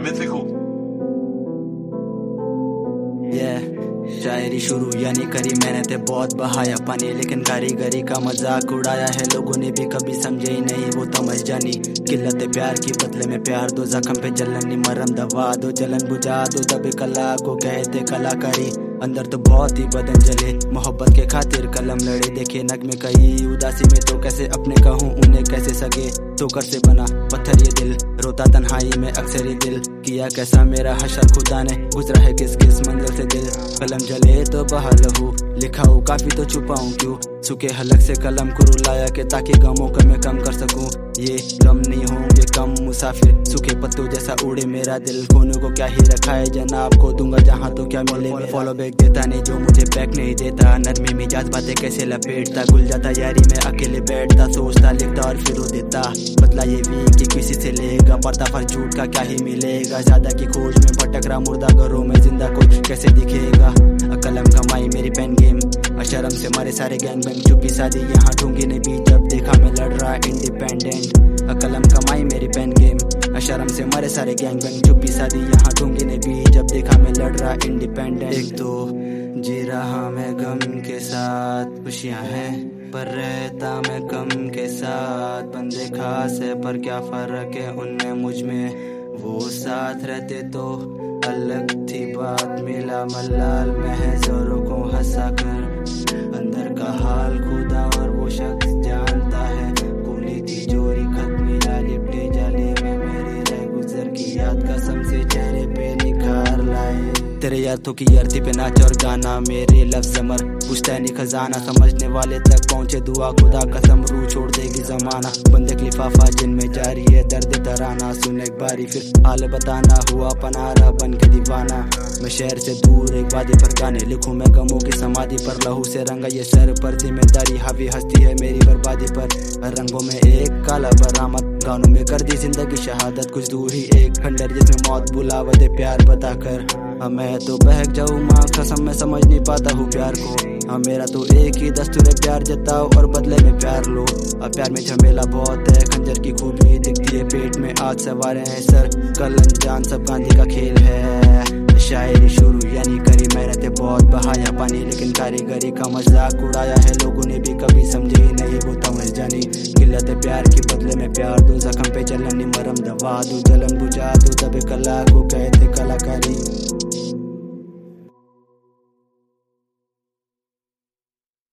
Mythical। शायरी शुरू यानी करी मैंने ते बहुत बहाया पानी, लेकिन कारीगरी का मजाक उड़ाया है लोगों ने भी कभी समझे ही नहीं वो तमझ जानी। किल्लत प्यार की बदले में प्यार दो, जख्म पे जलन मरम दवा दो, जलन बुझा दो तब कला को कहते कलाकारी। अंदर तो बहुत ही बदन जले मोहब्बत के खातिर कलम लड़े, देखे नगमे कई उदासी में तो कैसे अपने कहूँ उन्हें कैसे सके। ठोकर से बना पत्थर ये दिल, रोता तन्हाई में अक्सर ये दिल, किया कैसा मेरा हशर खुदा ने, गुजरा है किस किस मंजिल से दिल। कलम जले तो बहा लहू, लिखा हूँ काफी तो छुपाऊं क्यों, सूखे हलक से कलम को रुलाया के ताकि गमों को मैं कम कर सकूं। ये गम नहीं होंगे कम मुसाफिर, सूखे पत्तों जैसा उड़े मेरा दिल, खोने को क्या ही रखा है जनाब को दूंगा जहाँ तो क्या मिले। फॉलो बैक देता नहीं जो मुझे बैक नहीं देता, नरमी मिजाज बातें कैसे लपेटता, गुल जाता यारी में अकेले बैठता, सोचता लिखता और फिर रो देता। बदला ये भी कि किसी से लेगा पर्दाफाश झूठ का क्या ही मिलेगा, ज्यादा की खोज में भटक रहा मुर्दा घरों में जिंदा कोई कैसे दिखेगा। कलम कमाई मेरी पेन गेम, अशरम से मारे सारे गैंग बैंग, चुप्पी शादी यहाँ ढूंढी ने भी जब देखा मैं लड़ रहा इंडिपेंडेंट। कलम कमाई मेरी पेन गेम, अशरम से मारे सारे गैंग बैंग, चुप्पी शादी यहाँ ढूंढी ने भी जब देखा मैं लड़ रहा इंडिपेंडेंट। एक तो जी रहा मैं गम के साथ, खुशियाँ हैं पर रहता मैं गम के साथ, बंदे खास है पर क्या फर्क है उनमें मुझ में, वो साथ रहते तो अलग थी बात। मिला मलाल महजोरों को हंसा कर, अंदर का हाल खुदा और वो शख्स जानता है, खुली तिजोरी खत मिला लिपटे जाले में मेरे रह गुजर की याद कसम से चेहरे पे निखार लाए। तेरे यादों की अर्थी पे नाच और गाना, मेरे लफ्ज़ अमर पुश्तैनी खजाना, समझने वाले तक पहुंचे दुआ खुदा कसम, रूह छोड़ देगी जमाना। बंदे लिफाफा जिनमें जारी है दर्द तराना, सुन एक बारी फिर हाल बताना, हुआ पनारा बन के दीवाना। मैं शहर से दूर एक वादी पर गाने लिखूं मैं गमों की समाधि पर, लहू से रंगा ये सर पर जिम्मेदारी हावी हस्ती है मेरी बर्बादी पर। रंगों में एक काला बरामद, गानों में कर दी जिंदगी शहादत, कुछ दूर ही एक खंडर जिसमें मौत बुलावत है प्यार बताकर। मैं तो बहक जाऊँ माँ कसम मैं समझ नहीं पाता हूँ प्यार को, मेरा तो एक ही दस्तूर है प्यार जताओ और बदले में प्यार लो। अब प्यार में झमेला बहुत है, खंजर की खूबी दिखती है पेट में, आज सवार है सर कल अनजान सब गांधी का खेल है। शायरी शुरू यानी करी मैंने ते बहुत बहाया पानी, लेकिन कारीगरी का मजाक उड़ाया है लोगों ने भी कभी समझे ही नहीं वो तमझ जानी। किल्लत प्यार की बदले में प्यार दो, जख्म पे जलन मरम दवा दो, जलन बुझा दो तब कला को कहते कलाकारी।